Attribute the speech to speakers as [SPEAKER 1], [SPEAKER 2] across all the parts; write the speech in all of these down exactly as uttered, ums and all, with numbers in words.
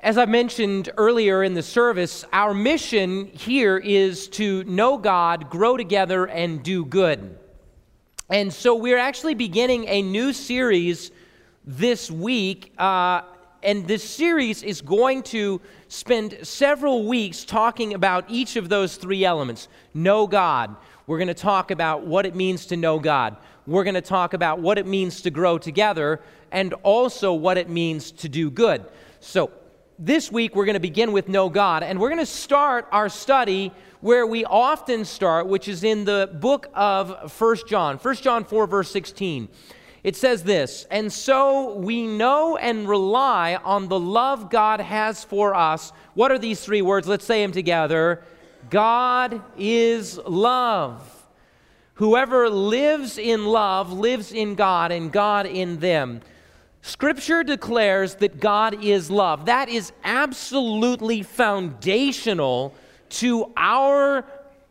[SPEAKER 1] As I mentioned earlier in the service, our mission here is to know God, grow together, and do good. And so we're actually beginning a new series this week, uh, and this series is going to spend several weeks talking about each of those three elements. Know God. We're going to talk about what it means to know God. We're going to talk about what it means to grow together, and also what it means to do good. So, this week, we're going to begin with Know God, and we're going to start our study where we often start, which is in the book of First John. First John four, verse sixteen. It says this, "And so we know and rely on the love God has for us." What are these three words? Let's say them together. God is love. Whoever lives in love lives in God, and God in them. Scripture declares that God is love. That is absolutely foundational to our,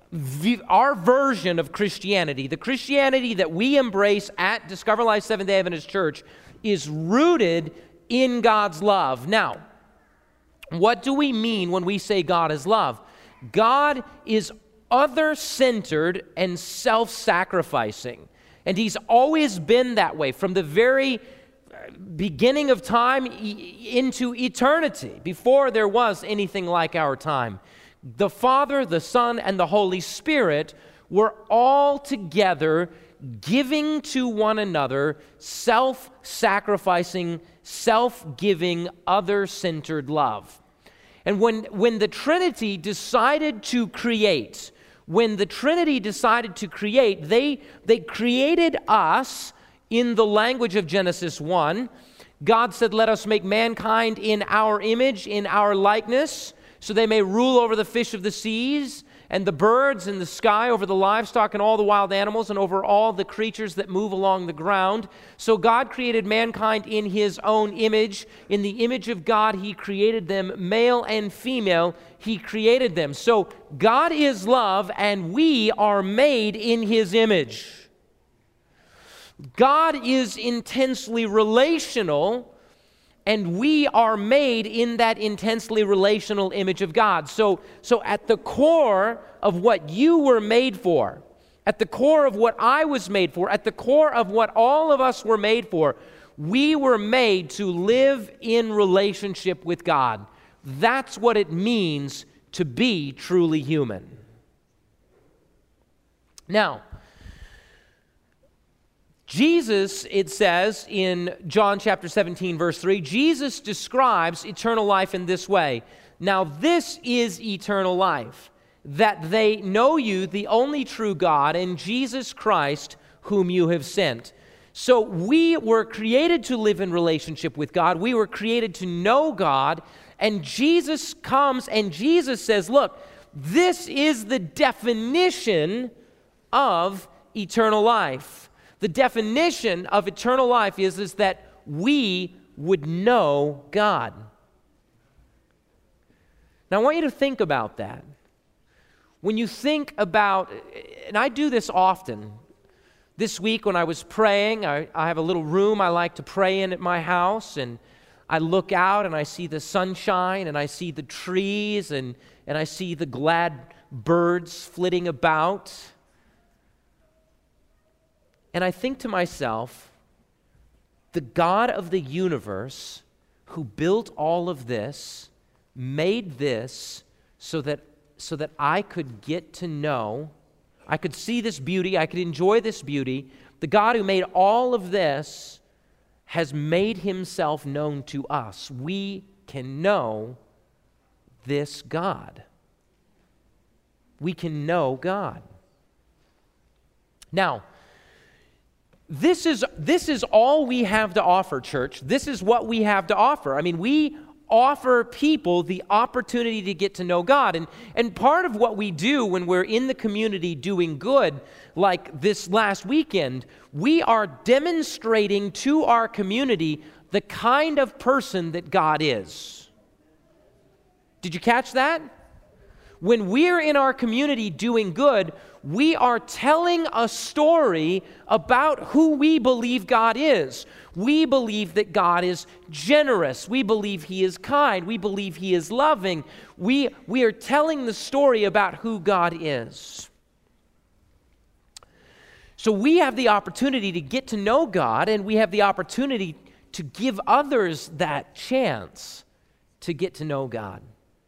[SPEAKER 1] our version of Christianity. The Christianity that we embrace at Discover Life Seventh-day Adventist Church is rooted in God's love. Now, what do we mean when we say God is love? God is other-centered and self-sacrificing. And He's always been that way from the very beginning of time into eternity, before there was anything like our time. The Father, the Son, and the Holy Spirit were all together giving to one another, self-sacrificing, self-giving, other-centered love. And when, when the Trinity decided to create, when the Trinity decided to create, they, they created us. In the language of Genesis one, God said, "Let us make mankind in our image, in our likeness, so they may rule over the fish of the seas, and the birds in the sky, over the livestock and all the wild animals, and over all the creatures that move along the ground." So God created mankind in His own image. In the image of God, He created them, male and female, He created them. So God is love, and we are made in His image. God is intensely relational, and we are made in that intensely relational image of God. So, so at the core of what you were made for, at the core of what I was made for, at the core of what all of us were made for, we were made to live in relationship with God. That's what it means to be truly human. Now, Jesus, it says in John chapter seventeen, verse three, Jesus describes eternal life in this way. "Now this is eternal life, that they know you, the only true God, and Jesus Christ, whom you have sent." So we were created to live in relationship with God. We were created to know God, and Jesus comes and Jesus says, look, this is the definition of eternal life. The definition of eternal life is, is that we would know God. Now, I want you to think about that. When you think about, and I do this often. This week when I was praying, I, I have a little room I like to pray in at my house, and I look out and I see the sunshine, and I see the trees, and, and I see the glad birds flitting about. And I think to myself, the God of the universe who built all of this, made this so that, so that I could get to know, I could see this beauty, I could enjoy this beauty. The God who made all of this has made Himself known to us. We can know this God. We can know God. Now, This is, this is all we have to offer, church. This is what we have to offer. I mean, we offer people the opportunity to get to know God. And, and part of what we do when we're in the community doing good, like this last weekend, we are demonstrating to our community the kind of person that God is. Did you catch that? When we're in our community doing good, we are telling a story about who we believe God is. We believe that God is generous. We believe He is kind. We believe He is loving. We, we are telling the story about who God is. So we have the opportunity to get to know God, and we have the opportunity to give others that chance to get to know God.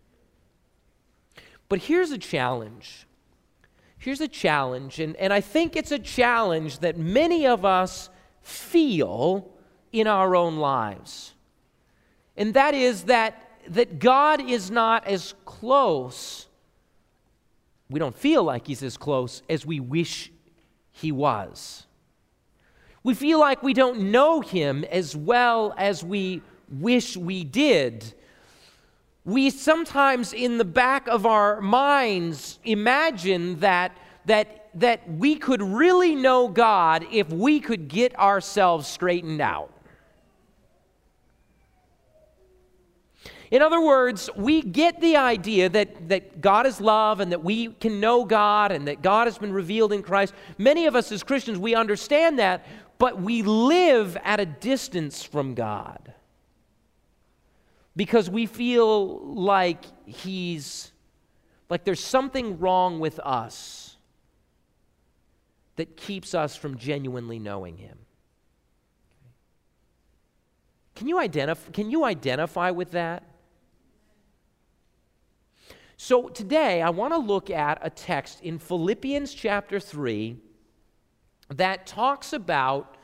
[SPEAKER 1] But here's a challenge. Here's a challenge, and, and I think it's a challenge that many of us feel in our own lives. And that is that, that God is not as close, we don't feel like He's as close as we wish He was. We feel like we don't know Him as well as we wish we did. We sometimes, in the back of our minds, imagine that, that, that we could really know God if we could get ourselves straightened out. In other words, we get the idea that, that God is love and that we can know God and that God has been revealed in Christ. Many of us as Christians, we understand that, but we live at a distance from God because we feel like He's, like there's something wrong with us that keeps us from genuinely knowing Him. Can you identify, can you identify with that? So today, I want to look at a text in Philippians chapter three that talks about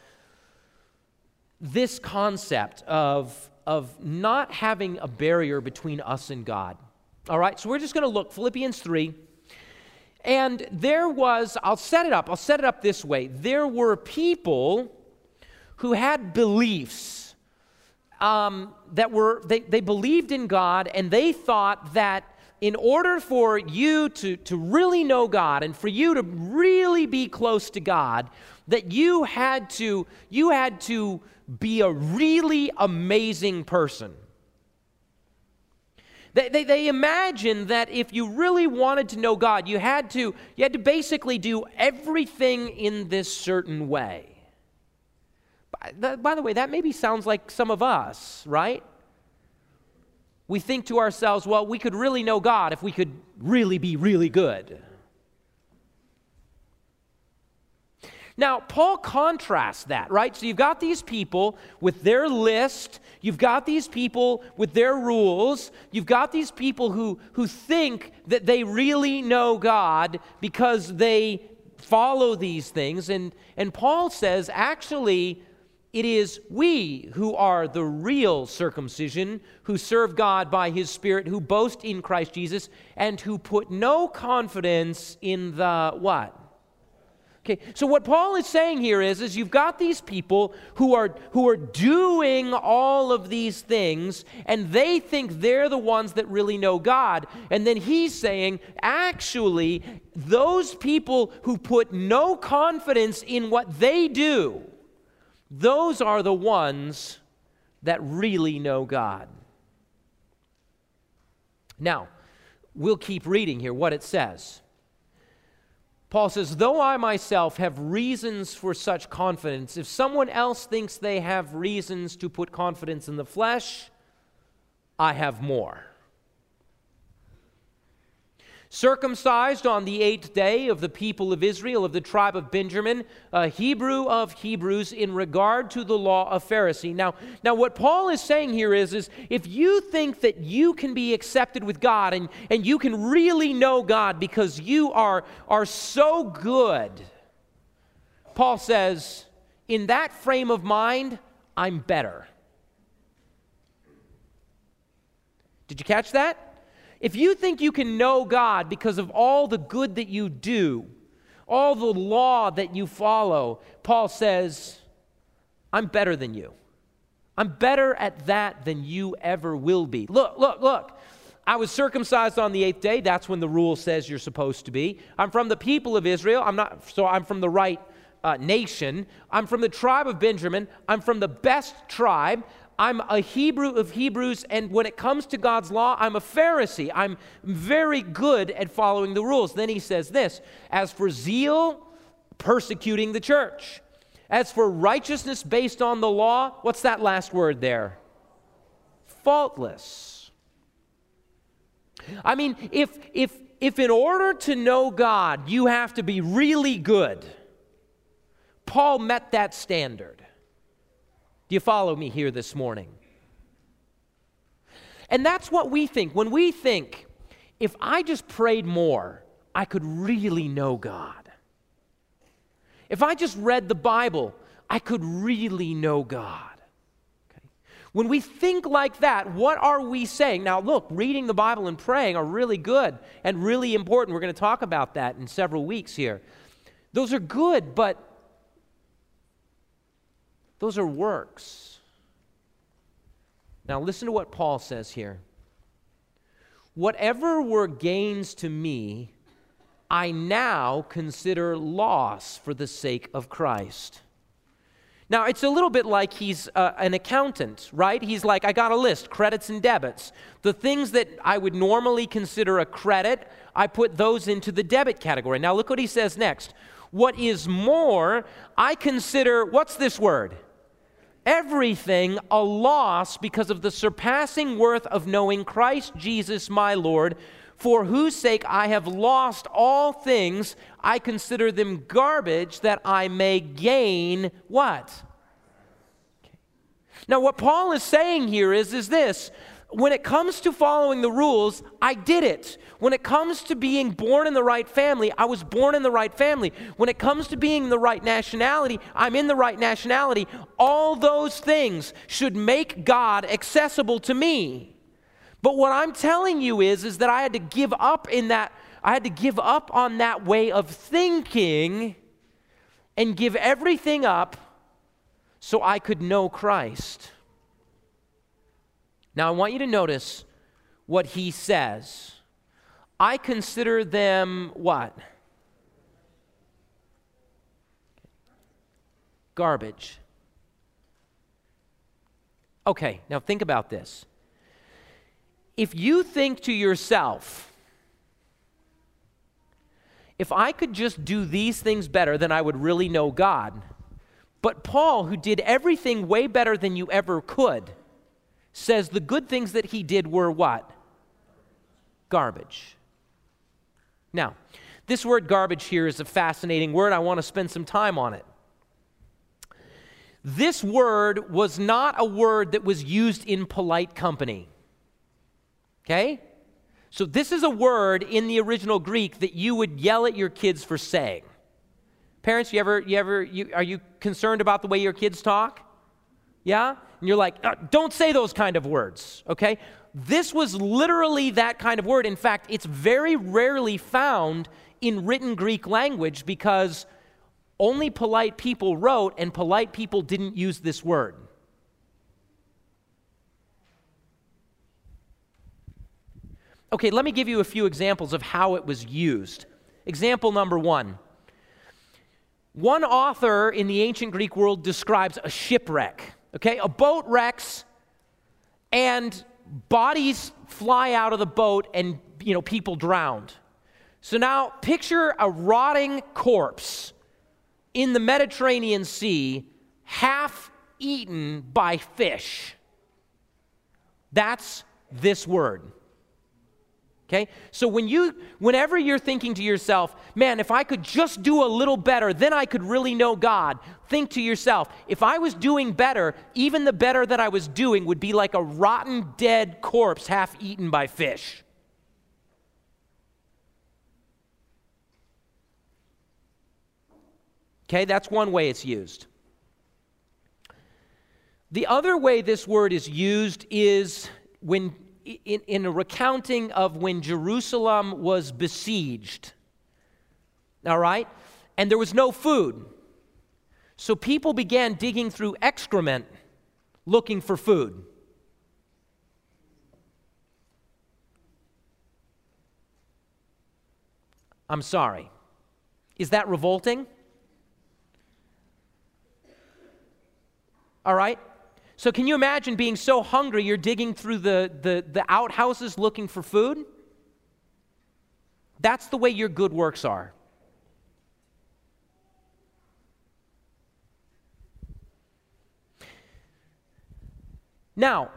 [SPEAKER 1] this concept of, of not having a barrier between us and God. All right, so we're just going to look, Philippians three. And there was, I'll set it up, I'll set it up this way. There were people who had beliefs um, that were, they, they believed in God, and they thought that in order for you to, to really know God and for you to really be close to God, that you had to, you had to be a really amazing person. They, they, they imagined that if you really wanted to know God, you had to, you had to basically do everything in this certain way. By, by the way, that maybe sounds like some of us, right? We think to ourselves, well, we could really know God if we could really be really good. Now, Paul contrasts that, right? So you've got these people with their list. You've got these people with their rules. You've got these people who, who think that they really know God because they follow these things. And, and Paul says, actually, it is we who are the real circumcision, who serve God by His Spirit, who boast in Christ Jesus, and who put no confidence in the what? Okay, so what Paul is saying here is, is you've got these people who are, who are doing all of these things, and they think they're the ones that really know God. And then he's saying, actually, those people who put no confidence in what they do, those are the ones that really know God. Now, we'll keep reading here what it says. Paul says, though I myself have reasons for such confidence, if someone else thinks they have reasons to put confidence in the flesh, I have more. Circumcised on the eighth day of the people of Israel, of the tribe of Benjamin, a Hebrew of Hebrews, in regard to the law of Pharisee. Now, now what Paul is saying here is, is if you think that you can be accepted with God and, and you can really know God because you are, are so good, Paul says, in that frame of mind, I'm better. Did you catch that? If you think you can know God because of all the good that you do, all the law that you follow, Paul says, I'm better than you. I'm better at that than you ever will be. Look, look, look. I was circumcised on the eighth day. That's when the rule says you're supposed to be. I'm from the people of Israel. I'm not, so I'm from the right uh, nation. I'm from the tribe of Benjamin. I'm from the best tribe. I'm a Hebrew of Hebrews, and when it comes to God's law, I'm a Pharisee. I'm very good at following the rules. Then he says this, as for zeal, persecuting the church. As for righteousness based on the law, what's that last word there? Faultless. I mean, if, if, if in order to know God, you have to be really good, Paul met that standard. Do you follow me here this morning? And that's what we think. When we think, if I just prayed more, I could really know God. If I just read the Bible, I could really know God. Okay? When we think like that, what are we saying? Now look, reading the Bible and praying are really good and really important. We're going to talk about that in several weeks here. Those are good, but those are works. Now listen to what Paul says here. Whatever were gains to me, I now consider loss for the sake of Christ. Now, it's a little bit like he's uh, an accountant, right? He's like, I got a list, credits and debits. The things that I would normally consider a credit, I put those into the debit category. Now, look what he says next. What is more, I consider, what's this word? Everything a loss because of the surpassing worth of knowing Christ Jesus my Lord, for whose sake I have lost all things. I consider them garbage that I may gain what? Okay. Now what Paul is saying here is, is this. When it comes to following the rules, I did it. When it comes to being born in the right family, I was born in the right family. When it comes to being the right nationality, I'm in the right nationality. All those things should make God accessible to me. But what I'm telling you is, is that I had to give up in that, I had to give up on that way of thinking and give everything up so I could know Christ. Now, I want you to notice what he says. I consider them what? Garbage. Okay, now think about this. If you think to yourself, if I could just do these things better, then I would really know God. But Paul, who did everything way better than you ever could, says the good things that he did were what? Garbage. Now, this word garbage here is a fascinating word. I want to spend some time on it. This word was not a word that was used in polite company. Okay? So this is a word in the original Greek that you would yell at your kids for saying. Parents, you ever, you ever, you, are you concerned about the way your kids talk? Yeah? And you're like, uh, don't say those kind of words, okay? This was literally that kind of word. In fact, it's very rarely found in written Greek language because only polite people wrote and polite people didn't use this word. Okay, let me give you a few examples of how it was used. Example number one. One author in the ancient Greek world describes a shipwreck. Okay, a boat wrecks and bodies fly out of the boat and, you know, people drowned. So now picture a rotting corpse in the Mediterranean Sea, half eaten by fish. That's this word. Okay? So when you, whenever you're thinking to yourself, man, if I could just do a little better, then I could really know God, think to yourself, if I was doing better, even the better that I was doing would be like a rotten, dead corpse half eaten by fish. Okay, that's one way it's used. The other way this word is used is when In, in a recounting of when Jerusalem was besieged, all right? And there was no food. So people began digging through excrement looking for food. I'm sorry. Is that revolting? All right? So can you imagine being so hungry you're digging through the, the, the outhouses looking for food? That's the way your good works are. Now,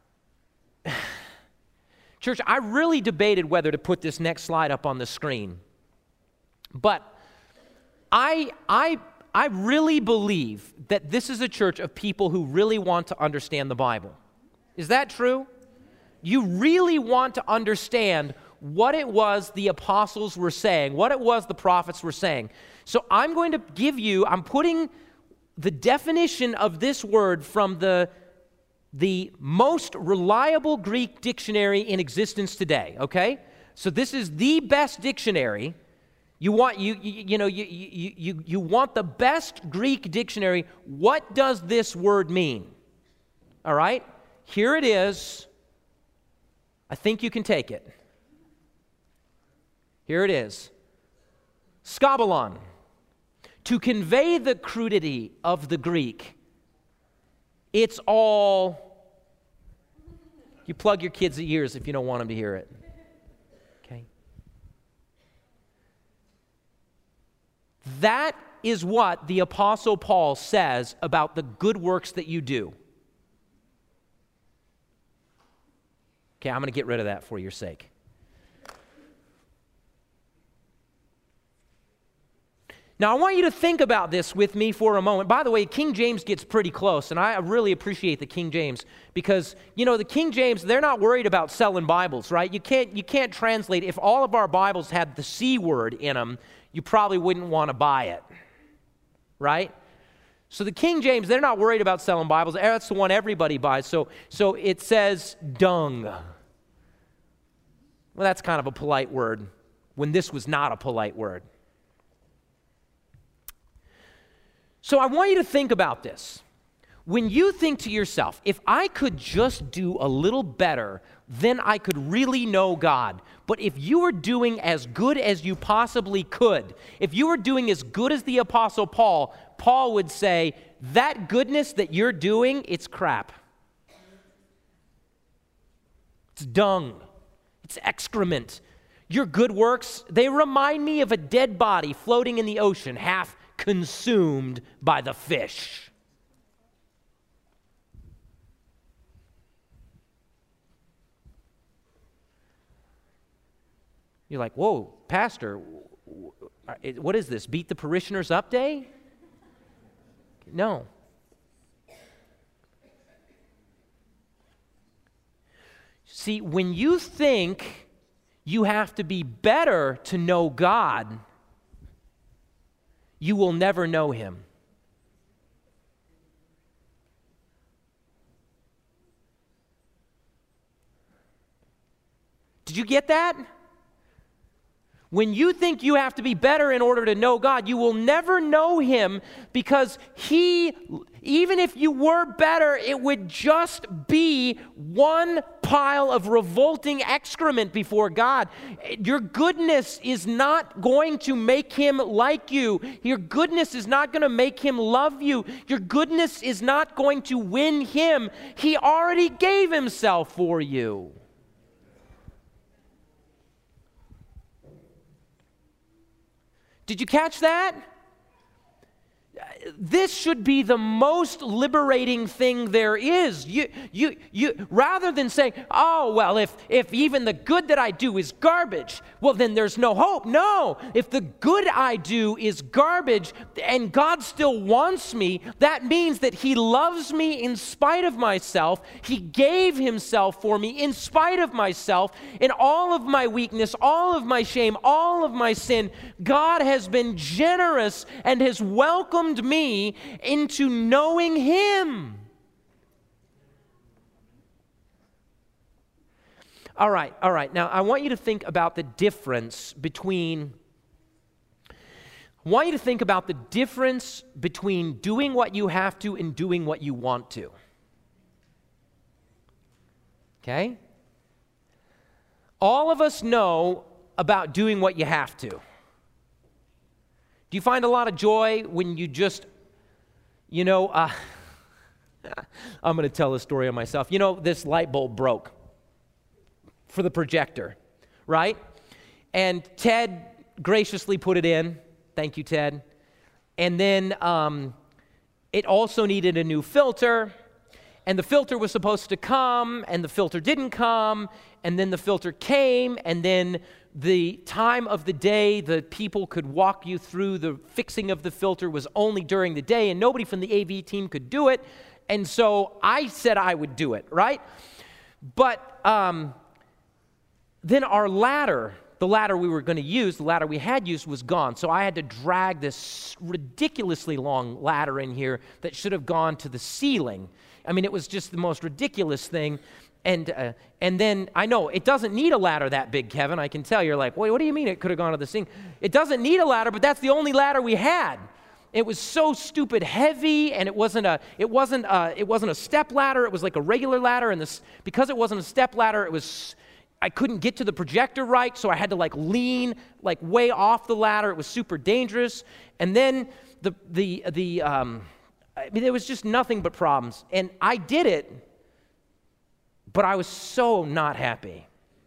[SPEAKER 1] church, I really debated whether to put this next slide up on the screen. But I, I, I really believe that this is a church of people who really want to understand the Bible. Is that true? You really want to understand what it was the apostles were saying, what it was the prophets were saying. So I'm going to give you, I'm putting the definition of this word from the the most reliable Greek dictionary in existence today, okay? So this is the best dictionary. You want you you, you know you, you you you want the best Greek dictionary. What does this word mean? All right? Here it is. I think you can take it. Here it is. Skabalon. To convey the crudity of the Greek. It's all, you plug your kids' ears if you don't want them to hear it. Okay? That is what the Apostle Paul says about the good works that you do. Okay, I'm going to get rid of that for your sake. Now, I want you to think about this with me for a moment. By the way, King James gets pretty close, and I really appreciate the King James because, you know, the King James, they're not worried about selling Bibles, right? You can't, you can't translate. If all of our Bibles had the C word in them, you probably wouldn't want to buy it, right? So the King James, they're not worried about selling Bibles. That's the one everybody buys. So, so it says dung. Well, that's kind of a polite word when this was not a polite word. So I want you to think about this. When you think to yourself, if I could just do a little better, then I could really know God. But if you were doing as good as you possibly could, if you were doing as good as the Apostle Paul, Paul would say, that goodness that you're doing, it's crap. It's dung. It's excrement. Your good works, they remind me of a dead body floating in the ocean, half consumed by the fish. You're like, whoa, Pastor, what is this? Beat the parishioners up day? No. See, when you think you have to be better to know God, you will never know Him. Did you get that? When you think you have to be better in order to know God, you will never know Him because He, even if you were better, it would just be one pile of revolting excrement before God. Your goodness is not going to make Him like you. Your goodness is not going to make Him love you. Your goodness is not going to win Him. He already gave Himself for you. Did you catch that? This should be the most liberating thing there is. You, you, you, rather than saying, oh, well, if, if even the good that I do is garbage, well, then there's no hope. No, if the good I do is garbage and God still wants me, that means that He loves me in spite of myself. He gave Himself for me in spite of myself. In all of my weakness, all of my shame, all of my sin, God has been generous and has welcomed me into knowing Him. All right, all right. Now, I want you to think about the difference between I want you to think about the difference between doing what you have to and doing what you want to. Okay? All of us know about doing what you have to. Do you find a lot of joy when you just, you know, uh, I'm going to tell a story of myself. You know, this light bulb broke for the projector, right? And Ted graciously put it in. Thank you, Ted. And then um, it also needed a new filter. And the filter was supposed to come, and the filter didn't come, and then the filter came, and then the time of the day the people could walk you through the fixing of the filter was only during the day, and nobody from the A V team could do it, and so I said I would do it, right? But um, then our ladder, the ladder we were going to use, the ladder we had used was gone, so I had to drag this ridiculously long ladder in here that should have gone to the ceiling. I mean, it was just the most ridiculous thing. And uh, and then, I know, it doesn't need a ladder that big, Kevin. I can tell. You're like, wait, what do you mean it could have gone to the ceiling? It doesn't need a ladder, but that's the only ladder we had. It was so stupid heavy, and it wasn't a it wasn't a, it wasn't a step ladder. It was like a regular ladder, and this because it wasn't a step ladder, it was I couldn't get to the projector right, so I had to like lean like way off the ladder. It was super dangerous. And then the the the um, I mean, there was just nothing but problems. And I did it, but I was so not happy.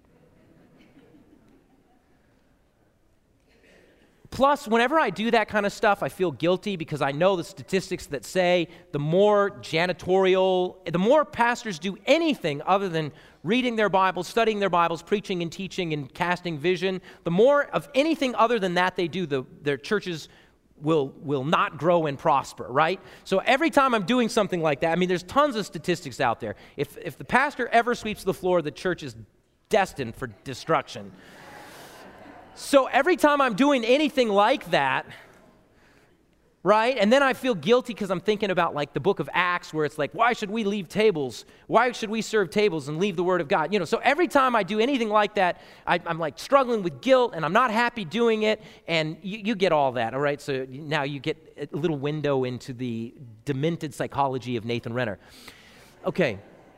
[SPEAKER 1] Plus, whenever I do that kind of stuff, I feel guilty because I know the statistics that say the more janitorial, the more pastors do anything other than reading their Bibles, studying their Bibles, preaching and teaching and casting vision, the more of anything other than that they do, the, their churches will will not grow and prosper, right? So every time I'm doing something like that, I mean, there's tons of statistics out there. If if the pastor ever sweeps the floor, the church is destined for destruction. So every time I'm doing anything like that, right? And then I feel guilty because I'm thinking about like the book of Acts where it's like, why should we leave tables? Why should we serve tables and leave the word of God? You know, so every time I do anything like that, I, I'm like struggling with guilt and I'm not happy doing it. And you, you get all that, all right? So now you get a little window into the demented psychology of Nathan Renner. Okay.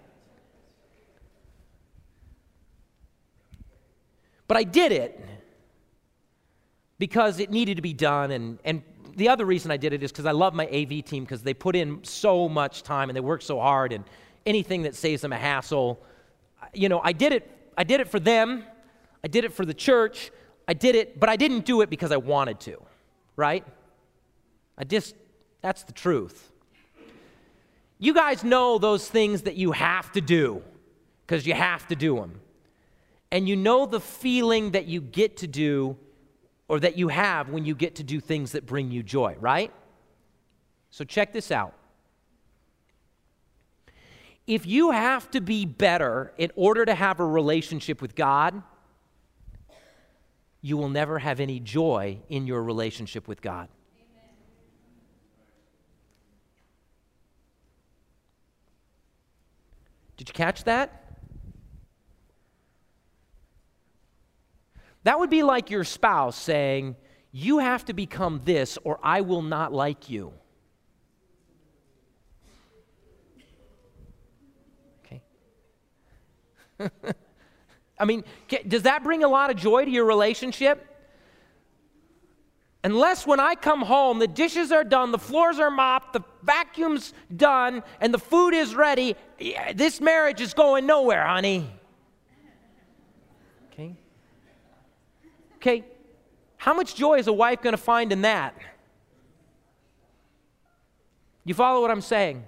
[SPEAKER 1] But I did it because it needed to be done, and, and the other reason I did it is because I love my A V team because they put in so much time and they work so hard, and anything that saves them a hassle, you know, I did it. I did it for them. I did it for the church. I did it, but I didn't do it because I wanted to, right? I just, that's the truth. You guys know those things that you have to do because you have to do them, and you know the feeling that you get to do or that you have when you get to do things that bring you joy, right? So check this out. If you have to be better in order to have a relationship with God, you will never have any joy in your relationship with God. Amen. Did you catch that? That would be like your spouse saying, you have to become this or I will not like you. Okay. I mean, does that bring a lot of joy to your relationship? Unless when I come home, the dishes are done, the floors are mopped, the vacuum's done, and the food is ready, this marriage is going nowhere, honey. Okay. Okay, how much joy is a wife going to find in that? You follow what I'm saying?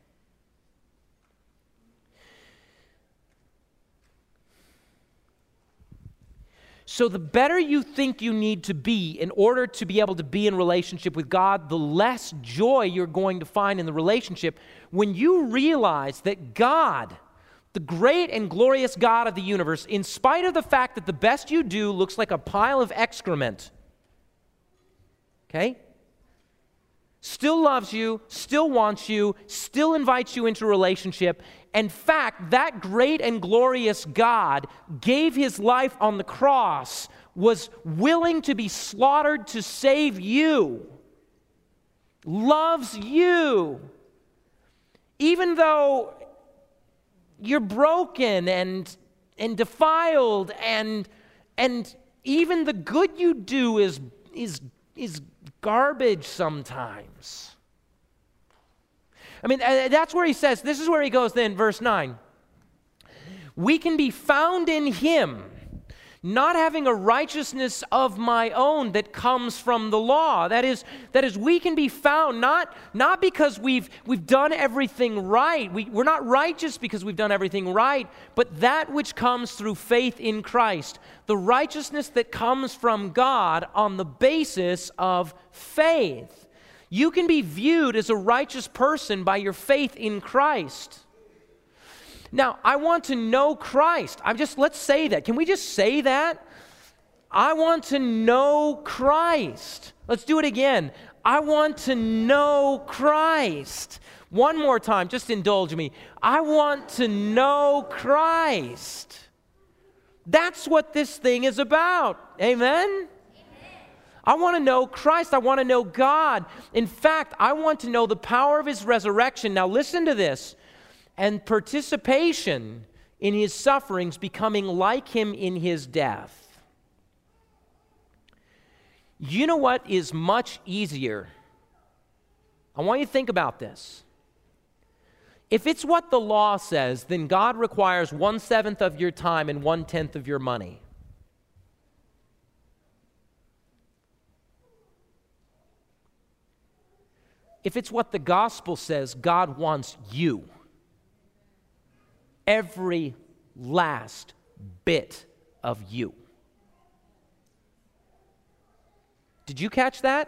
[SPEAKER 1] So the better you think you need to be in order to be able to be in relationship with God, the less joy you're going to find in the relationship when you realize that God, the great and glorious God of the universe, in spite of the fact that the best you do looks like a pile of excrement, okay, still loves you, still wants you, still invites you into a relationship. In fact, that great and glorious God gave his life on the cross, was willing to be slaughtered to save you, loves you, even though you're broken and and defiled, and and even the good you do is is is garbage sometimes. I mean, that's where he says, this is where he goes then, verse nine. We can be found in him, not having a righteousness of my own that comes from the law. That is, that is, we can be found not, not because we've, we've done everything right. We, we're not righteous because we've done everything right, but that which comes through faith in Christ. The righteousness that comes from God on the basis of faith. You can be viewed as a righteous person by your faith in Christ. Now, I want to know Christ. I'm just, let's say that. Can we just say that? I want to know Christ. Let's do it again. I want to know Christ. One more time, just indulge me. I want to know Christ. That's what this thing is about. Amen? I want to know Christ. I want to know God. In fact, I want to know the power of his resurrection. Now listen to this. And participation in his sufferings, becoming like him in his death. You know what is much easier? I want you to think about this. If it's what the law says, then God requires one-seventh of your time and one-tenth of your money. If it's what the gospel says, God wants you. Every last bit of you. Did you catch that?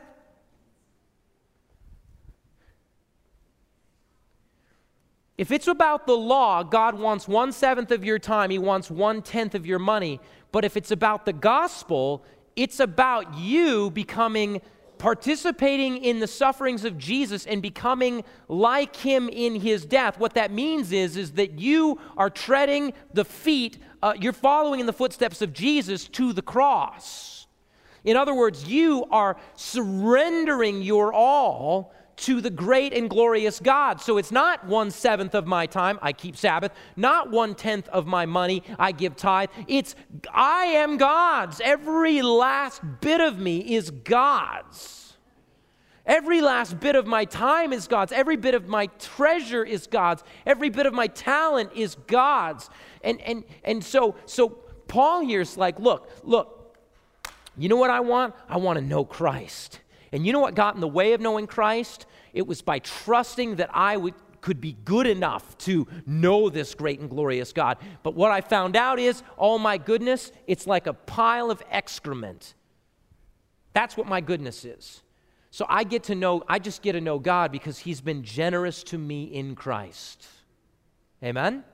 [SPEAKER 1] If it's about the law, God wants one-seventh of your time, he wants one-tenth of your money. But if it's about the gospel, it's about you becoming participating in the sufferings of Jesus and becoming like him in his death. What that means is, is that you are treading the feet, uh, you're following in the footsteps of Jesus to the cross. In other words, you are surrendering your all to the great and glorious God. So it's not one-seventh of my time, I keep Sabbath, not one-tenth of my money, I give tithe. It's, I am God's. Every last bit of me is God's. Every last bit of my time is God's. Every bit of my treasure is God's. Every bit of my talent is God's. And, and, and so, so Paul here's like, look, look, you know what I want? I want to know Christ. And you know what got in the way of knowing Christ? It was by trusting that I would, could be good enough to know this great and glorious God. But what I found out is, oh my goodness, it's like a pile of excrement. That's what my goodness is. So I get to know, I just get to know God because he's been generous to me in Christ. Amen?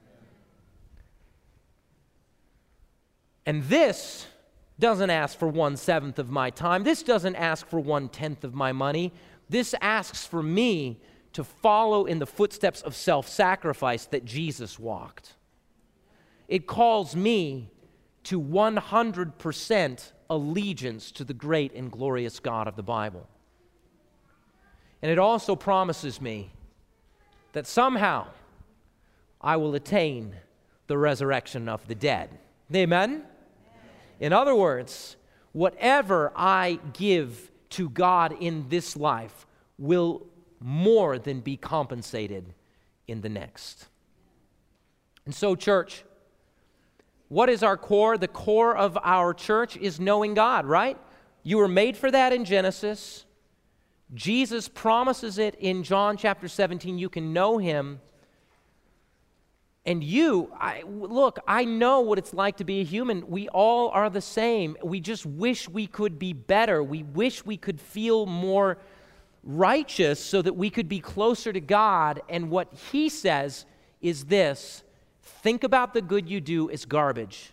[SPEAKER 1] And this doesn't ask for one-seventh of my time. This doesn't ask for one-tenth of my money. This asks for me to follow in the footsteps of self-sacrifice that Jesus walked. It calls me to one hundred percent allegiance to the great and glorious God of the Bible. And it also promises me that somehow I will attain the resurrection of the dead. Amen? In other words, whatever I give to God in this life will more than be compensated in the next. And so, church, what is our core? The core of our church is knowing God, right? You were made for that in Genesis. Jesus promises it in John chapter seventeen. You can know him. And you, I, look, I know what it's like to be a human. We all are the same. We just wish we could be better. We wish we could feel more righteous so that we could be closer to God. And what he says is this: think about the good you do as garbage,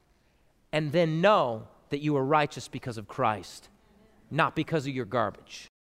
[SPEAKER 1] and then know that you are righteous because of Christ, not because of your garbage.